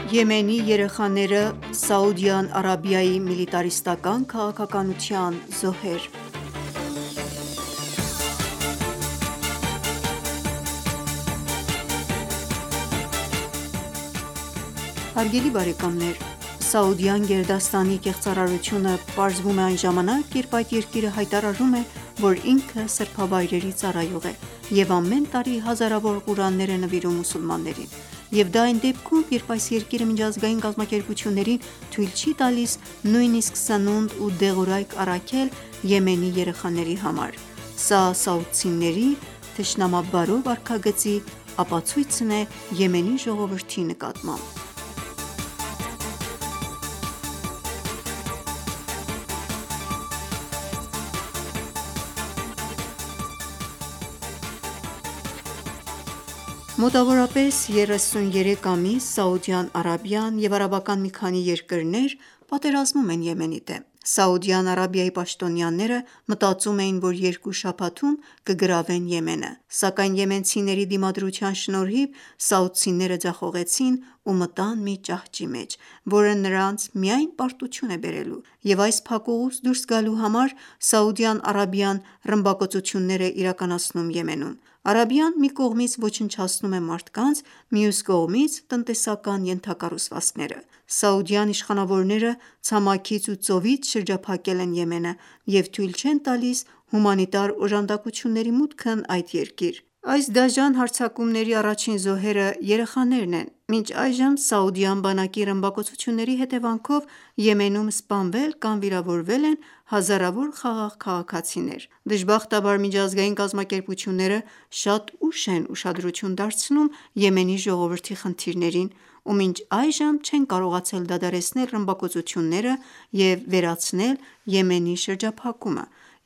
Եմենի երեխաները Սաուդյան Արաբիայի միլիտարիստական քաղաքականության զոհեր։ Հարգելի բարեկամներ, Սաուդյան գերդաստանի կեղծարարությունը պարզվում է այն ժամանակ, երբ այդ երկիրը հայտարարում է, որ ինքը սրբավայրերի ծառայող է և ամեն տարի հազարավոր ղուրաններ է նվիրում մուսուլմաններին, և դա այն դեպքում, երբ այս երկիրը միջազգային կազմակերպություններին թույլ չի տալիս նույնիսկ սնունդ ու դեղորայք առաքել Եմենի երեխաների համար: Սա սաուդցիների թշնամաբարո վարքագծի ապացույցն է Եմենի ժողովրդի նկատմամբ: Մոտավորապես 33 ամիս Սաուդյան Արաբիան և արաբական մի քանի երկրներ պատերազմում են Եմենի դեմ: Սաուդյան Արաբիայի պաշտոնյաները մտածում էին, որ երկու շաբաթում կգրավեն Եմենը, սակայն եմենցիների դիմադրության շնորհիվ սաուդցիները ձախողեցին ու մտան մի ճահճի մեջ, որը նրանց միայն պարտություն է բերելու, և այս փակուղուց դուրս գալու համար Սաուդյան Արաբիան ռմբակոծություններ է իրականացնում Եմենում: Արաբիան մի կողմից ոչնչացնում է մարդկանց, մյուս կողմից տնտեսական ենթակառուցվածքները: Սաուդյան իշխանավորները ցամաքից ու ծովից շրջափակել են Եմենը և թույլ չեն տալիս հումանիտար օժանդակությունների մուտքն այդ երկիր: Այս դաժան հարձակումների առաջին զոհերը երեխաներն են: Մինչ այժմ սաուդյան բանակի ռմբակոծությունների հետևանքով Եմենում սպանվել կամ վիրավորվել են հազարավոր խաղաղ քաղաքացիներ: Դժբախտաբար միջազգային կազմակերպությունները շատ ուշ են ուշադրություն դարձնում Եմենի ժողովրդի խնդիրներին ու մինչ այժմ չեն կարողացել դադարեցնել ռմբակոծությունները և վերացնել Եմենի շրջափակումը: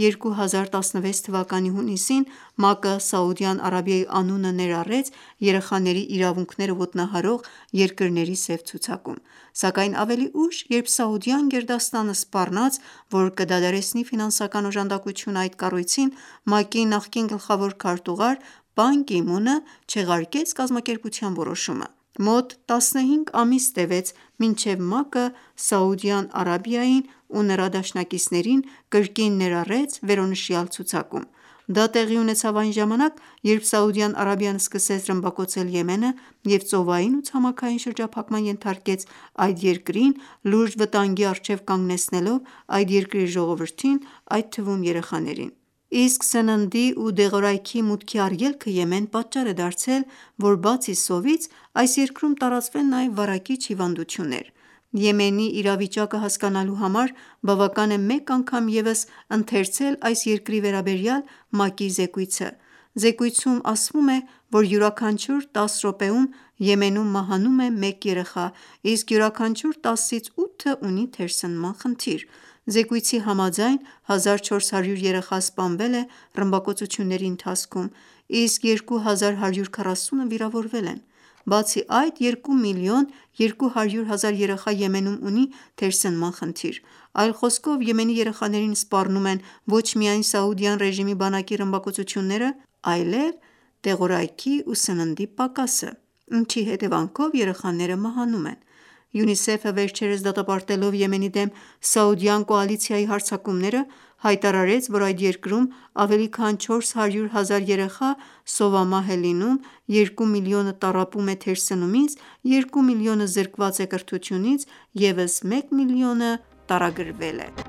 2016 թվականի հունիսին ՄԱԿ-ը Սաուդյան Արաբիայի անունը ներառեց երեխաների իրավունքները ոտնահարող երկրների սև ցուցակում: Սակայն ավելի ուշ, երբ Սաուդյան գերդաստանը սպառնաց, որ կդադարեցնի ֆինանսական օժանդակությունը այդ կառույցին, ՄԱԿ-ի նախկին գլխավոր քարտուղար Պան Գի Մունը չեղարկեց կազմակերպության որոշումը: Մոտ 15 ամիս տևեց մինչև ՄԱԿ-ը Սաուդյան Արաբիային ու նրա դաշնակիցներին կրկին ներառեց վերոնշյալ ցուցակում: Դա տեղի ունեցավ այն ժամանակ, երբ Սաուդյան Արաբիան սկսեց ռմբակոծել Եմենը և ծովային ու ցամաքային շրջափակման ենթարկեց այդ երկրին, լուրջ վտանգի առջև կանգնեցնելով այդ երկրի ժողովրդին, այդ թվում երեխաներին: Իսկ սննդի ու դեղորայքի մուտքի արգելքը Եմեն պատճառ է դարձել, որ բացի սովից, այս երկրում տարածվեն նաև վարակիչ հիվանդություններ: Եմենի իրավիճակը հասկանալու համար բավական է մեկ անգամ ևս ընթերցել այս երկրի վերաբերյալ ՄԱԿ-ի զեկույցը: Զեկույցում ասվում է, որ յուրաքանչյուր 10 րոպեում Եմենում մահանում է մեկ երեխա, իսկ յուրաքանչյուր 10-ից 8-ը ունի թերսնման խնդիր: Զեկույցի համաձայն 1400 երեխա սպանվել է ռմբակոծությունների ընթացքում, իսկ 2140-ը վիրավորվել են: Բացի այդ, 2 միլիոն 200 հազար երեխա Եմենում ունի թերսնման խնդիր: Այլ խոսքով Եմենի երեխաներին սպառնում են ոչ միայն Սաուդյան ռեժիմի բանակի ռմբակոծությունները, այլև դեղորայքի ու սննդի պակասը, ինչի հետևանքով երեխաները մահանում են: ՅՈՒՆԻՍԵՖ-ը վերջերս դատապարտելով Եմենի դեմ սաուդյան կոալիցիայի հարձակումները, հայտարարեց, որ այդ երկրում ավելի քան 400 հազար երեխա սովամահ է լինում, 2 միլիոնը տառապում է թերսնումից, 2 միլիոնը զրկված է կրթությունից, ևս 1 միլիոնը տարագրվել է: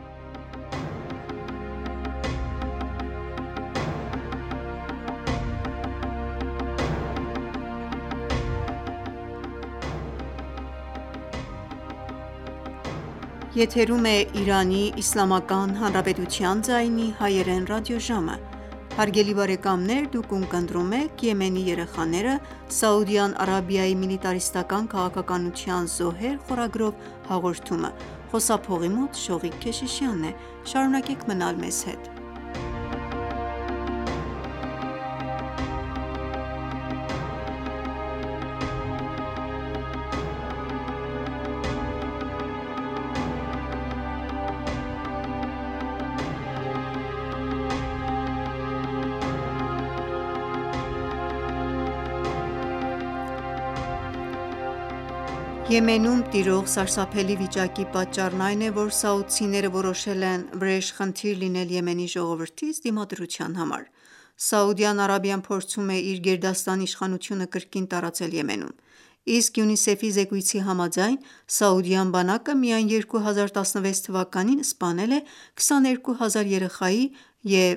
Եմենում տիրող սարսափելի վիճակի պատճառն այն է, որ սաուդցիները որոշել են վրեժխնդիր լինել Եմենի ժողովրդից դիմադրության համար: Սաուդյան Արաբիան փորձում է իր գերդաստանի իշխանությունը կրկին տարածել Եմենում: Իսկ ՅՈՒՆԻՍԵՖ-ի զեկույցի համաձայն, սաուդյան բանակը միայն 2016 թվականին սպանել է 22,000 երեխայի և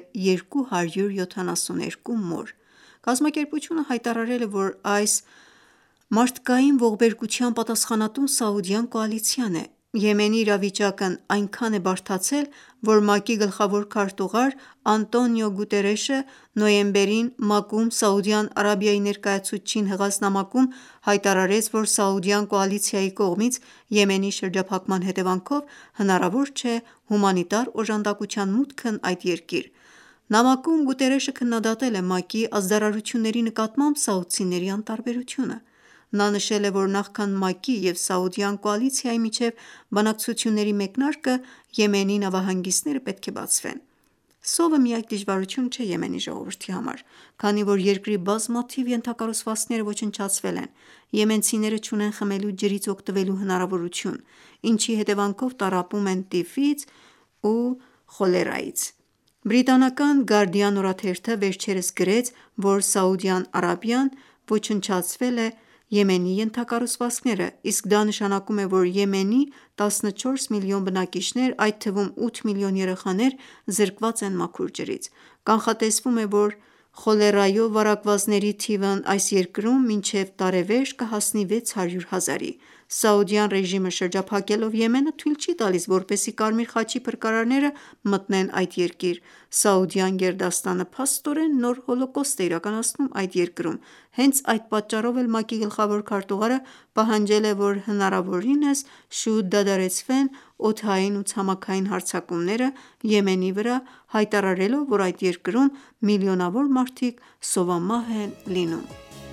272 մոր: Կազմակերպությունը հայտարարել է, որ այս մարդկային ողբերգության պատասխանատուն Սաուդյան կոալիցիան է: Եմենի իրավիճակն այնքան է բարդացել, որ ՄԱԿ-ի գլխավոր քարտուղար Անտոնիո Գուտերեշը նոյեմբերին ՄԱԿ-ում Սաուդյան Արաբիայի ներկայացուցչին հղած նամակում հայտարարեց, որ սաուդյան կոալիցիայի կողմից Եմենի շրջափակման հետևանքով հնարավոր չէ հումանիտար օժանդակության մուտքն այդ երկիր: Նամակում Գուտերեշը քննադատել է ՄԱԿ-ի ազդարարությունների նկատմամբ սաուդցիների անտարբերությունը: Նա նշել է, որ նախքան ՄԱԿ-ի և սաուդյան կոալիցիայի միջև բանակցությունների մեկնարկը, Եմենի նավահանգիստները պետք է բացվեն: Սովը միակ դժվարությունը չէ Եմենի ժողովրդի համար, քանի որ երկրի բազմաթիվ ենթակառուցվածքները ոչնչացվել են: Եմենցիները չունեն խմելու ջրից օգտվելու հնարավորություն, ինչի հետևանքով տառապում են տիֆից ու խոլերայից: Բրիտանական Guardian օրաթերթը վերջերս գրեց, որ Սաուդյան Արաբիան ոչնչացրել է Եմենի ենթակառուցվածքները, իսկ դա նշանակում է, որ Եմենի 14 միլիոն բնակիչներ, այդ թվում 8 միլիոն երեխաներ զրկված են մաքուր ջրից: Կանխատեսվում է, որ խոլերայով վարակվածների թիվն այս երկրում մինչև տարեվերջ կհասնի 600 հազարի: Սաուդյան ռեժիմը շրջափակելով Եմենը թույլ չի տալիս, որպեսզի Կարմիր խաչի փրկարարները մտնեն այդ երկիր: Սաուդյան գերդաստանը փաստորեն նոր հոլոկոստ է իրականացնում այդ երկրում: Հենց այդ պատճառով էլ ՄԱԿ-ի գլխավոր քարտուղարը պահանջել է, որ հնարավորինս շուտ դադարեցվեն օդային ու ցամաքային հարձակումները Եմենի վրա, հայտարարելով, որ այդ երկրում միլիոնավոր մարդիկ սովամահ են լինում: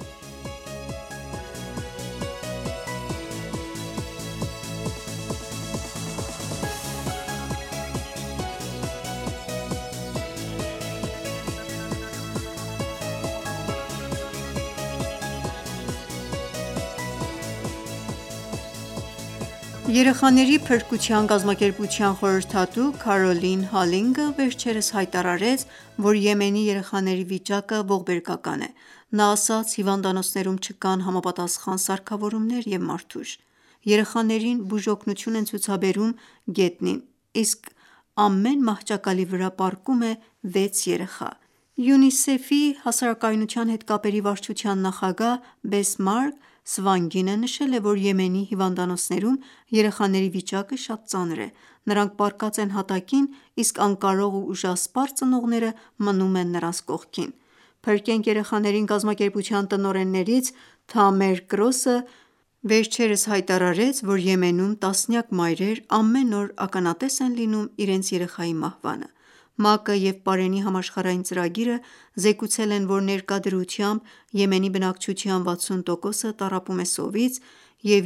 Երեխաների փրկության կազմակերպության խորհրդատու Քարոլին Հոլինգը վերջերս հայտարարեց, որ Եմենի երեխաների վիճակը ողբերգական է: Նա ասաց. «Հիվանդանոցներում չկան համապատասխան սարքավորումներ և մարդուժ: Երեխաներին բուժօգնություն են ցուցաբերում գետնին, իսկ ամեն մահճակալի վրա պառկում է 6 երեխա»: ՅՈՒՆԻՍԵՖ-ի հասարակայնության հետ կապերի վարչության նախագահ Բեսմարկ Սվանգինը նշել է, որ Եմենի հիվանդանոցներում երեխաների վիճակը շատ ծանր է: Նրանք պառկած են հատակին, իսկ անկարող ու ուժասպառ ծնողները մնում են նրանց կողքին: «Փրկենք երեխաներին» կազմակերպության տնօրեններից Թամեր Կրոսը վերջերս հայտարարեց, որ Եմենում տասնյակ մայրեր ամեն օր ականատես են լինում իրենց երեխայի մահվանը: ՄԱԿ-ը և Պարենի համաշխարհային ծրագիրը զեկուցել են, որ ներկա դրությամբ Եմենի բնակչության 60%-ը տառապում է սովից և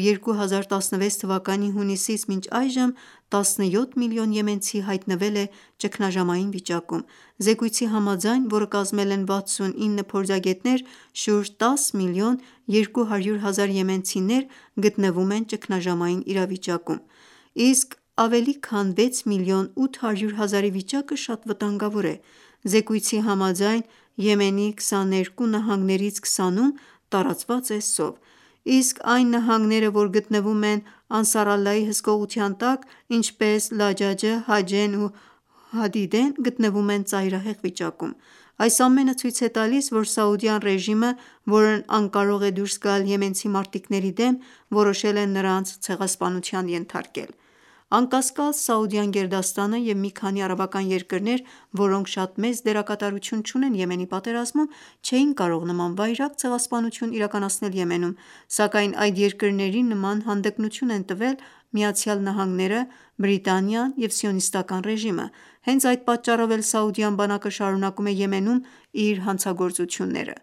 2016 թվականի հունիսից մինչ այժմ 17 միլիոն եմենցի հայտնվել է ճգնաժամային վիճակում: Զեկույցի համաձայն, որը կազմել են 69 փորձագետներ, շուրջ 10 միլիոն 200 հազար եմենցիներ գտնվում են ճգնաժամային իրավիճակում, իսկ ավելի քան 6 միլիոն 800 հազարի վիճակը շատ վտանգավոր է: Զեկույցի համաձայն, Եմենի 22 նահանգներից 20-ում տարածված է սով, իսկ այն նահանգները, որ գտնվում են Անսար Ալլահի հսկողության տակ, ինչպես Լաջաջը, Հաջեն ու Հադիդեն, գտնվում են ծայրահեղ վիճակում: Այս ամենը ցույց է տալիս, որ սաուդյան ռեժիմը, որն անկարող է դուրս գալ եմենցի մարտիկների դեմ, որոշել է նրանց ցեղասպանության ենթարկել: Անկասկած, Սաուդյան գերդաստանը և մի քանի արաբական երկրներ, որոնք շատ մեծ դերակատարություն չունեն Եմենի պատերազմում, չէին կարող նման վայրագ ցեղասպանություն իրականացնել Եմենում, սակայն այդ երկրներին նման հանդգնություն են տվել ԱՄՆ-ը, Բրիտանիան և Սիոնիստական ռեժիմը: Հենց այդ պատճառով էլ սաուդյան բանակը շարունակում է Եմենում իր հանցագործությունները: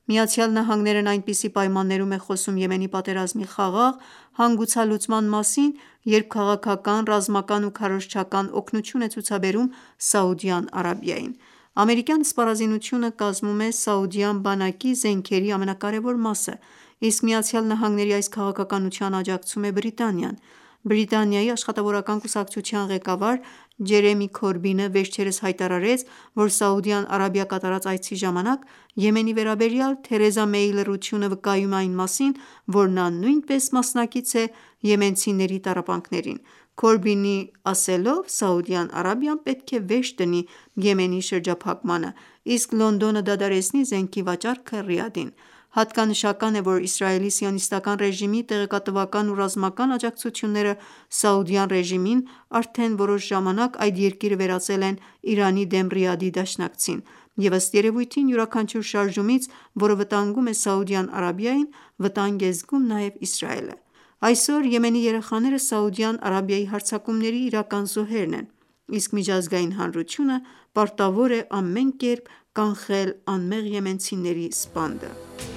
ԱՄՆ-ն այնպիսի պայմաններում է խոսում Եմենի պատերազմի խաղաղ հանգուցալուծման մասին, երբ քաղաքական, ռազմական ու քարոզչական օգնություն է ցուցաբերում Սաուդյան Արաբիային: Ամերիկյան սպառազինությունը կազմում է սաուդյան բանակի զենքերի ամենակարևոր մասը իսկ ԱՄՆ-ի այս քաղաքականությանը աջակցում է Բրիտանիան։ Բրիտանիայի աշխատավորական կուսակցության ղեկավար Ջերեմի Քորբինը վերջերս հայտարարեց, որ Սաուդյան Արաբիա կատարած այցի ժամանակ Եմենի վերաբերյալ Թերեզա Մեյի լռությունը վկայում է այն մասին, որ նա նույնպես մասնակից է եմենցիների տառապանքներին։ Քորբինի ասելով, Սաուդյան Արաբիան պետք է վերջ դնի Եմենի շրջափակմանը, իսկ Լոնդոնը դադարեցնի զենքի վաճառքը Ռիադին։ Հատկանշական է, որ Իսրայելի սիոնիստական ռեժիմի տեղեկատվական ու ռազմական աջակցությունները Սաուդյան ռեժիմին արդեն որոշ ժամանակ այդ երկիրը վերածել են Իրանի դեմ Ռիադի դաշնակցին, և ըստ երևույթին յուրաքանչյուր շարժումից, որը վտանգում է Սաուդյան Արաբիային, վտանգ է զգում նաև Իսրայելը։ Այսօր եմենի երեխաները Սաուդյան Արաբիայի հարձակումների իրական զոհերն են, իսկ միջազգային հանրությունը պարտավոր է ամեն կերպ կանխել անմեղ եմենցիների սպանդը։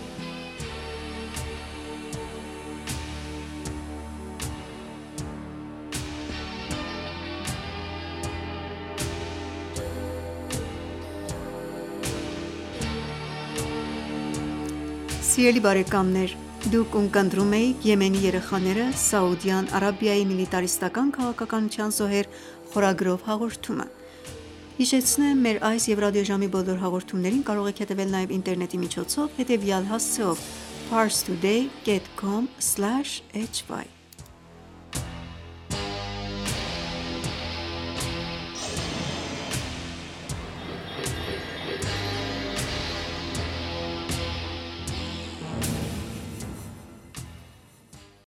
Սիրելի բարեկամներ, դուք ունկնդրում էիք «Եմենի երեխաները Սաուդյան Արաբիայի միլիտարիստական քաղաքականության զոհեր» խորագրով հաղորդումը։ Հիշեցնեմ, մեր այս և ռադիոժամի բոլոր հաղորդումներին կարող եք հետևել նաև ինտերնետի միջոցով հետևյալ հասցեով՝ parstoday.com/hy